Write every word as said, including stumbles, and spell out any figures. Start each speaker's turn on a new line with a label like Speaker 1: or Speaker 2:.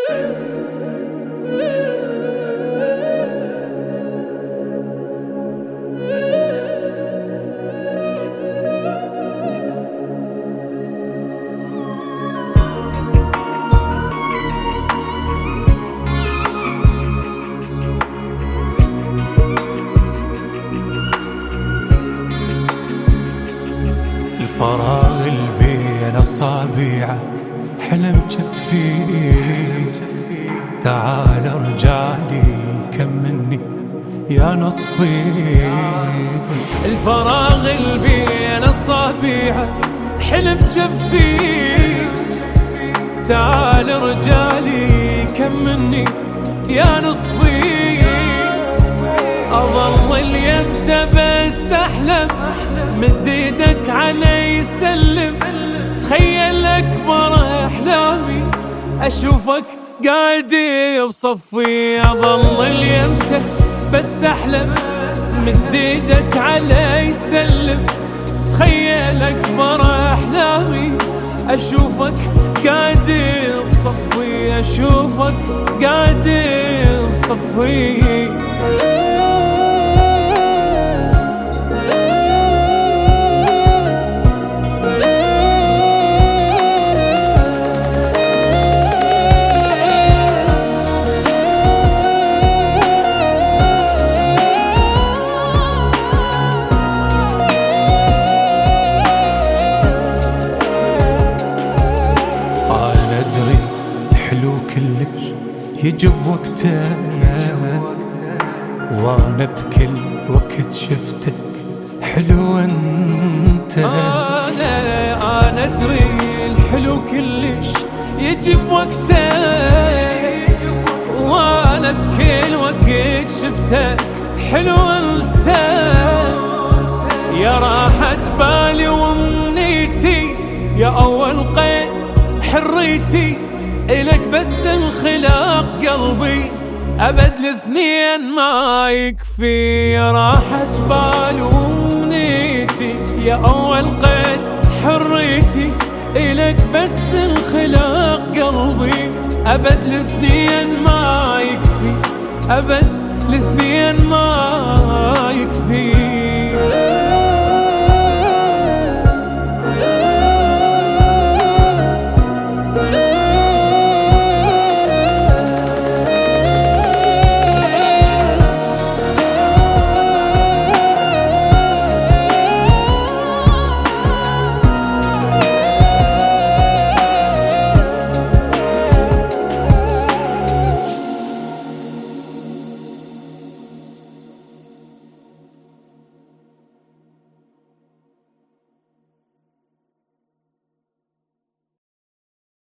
Speaker 1: الفراغ اللي بين أصابيعك حلم جفيه، تعال ارجعلي كملني يا نصفي. الفراغ اللي بين أصابيعك حلم جفيه، تعال ارجعلي كملني يا نصفي. أظل يمتى بس أحلم مد ايدك علي سلم، تخيل أكبر أحلامي أشوفك قاعد بصفي. أظل يمتى بس أحلم مد ايدك علي سلم، تخيل أكبر أحلامي أشوفك قاعد بصفي، أشوفك قاعد بصفي. الحلو كلش يجي بوقته، وانا بكل وقت شفتك حلو انت. انا انا ادري الحلو كلش يجي بوقته، وانا بكل وقت شفتك حلو انت. يا راحة بالي وامنيتي، يا اول قيد حريتي، إلك بس انخلاق قلبي أبد الاثنين ما يكفي. يا راحة بال وامنيتي، يا أول قيد حريتي، إلك بس انخلاق قلبي أبد الاثنين ما يكفي، أبد الاثنين ما يكفي.